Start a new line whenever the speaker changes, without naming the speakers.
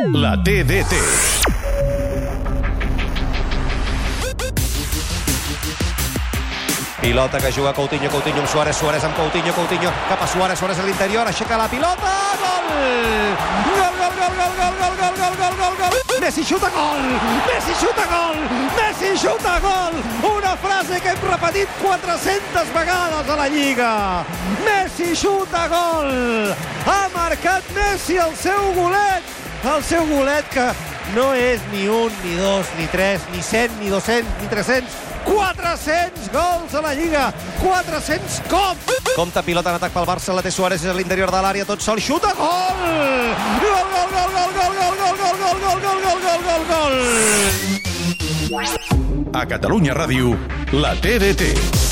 La TDT.
Pilota que juga Coutinho amb Suárez, Suárez amb Coutinho cap a Suárez, Suárez a l'interior, aixeca la pilota, gol! Gol, gol, gol, gol, gol, gol, gol, gol, gol, gol, gol! Messi xuta gol! Messi xuta gol! Messi xuta gol! Una frase que hem repetit 400 vegades a la Lliga! Messi xuta gol! Ha marcat Messi el seu golet que no és ni un, ni dos, ni tres, ni 100, ni 200, ni 300, 400 gols a la Lliga! 400 cops! Compte pilota en atac pel Barça, la té Suárez a l'interior de l'àrea, tot sol, xuta, gol! Gol, gol, gol, gol, gol, gol, gol, gol, gol, gol, gol, gol, gol, gol, gol!
A Catalunya Ràdio, la TDT.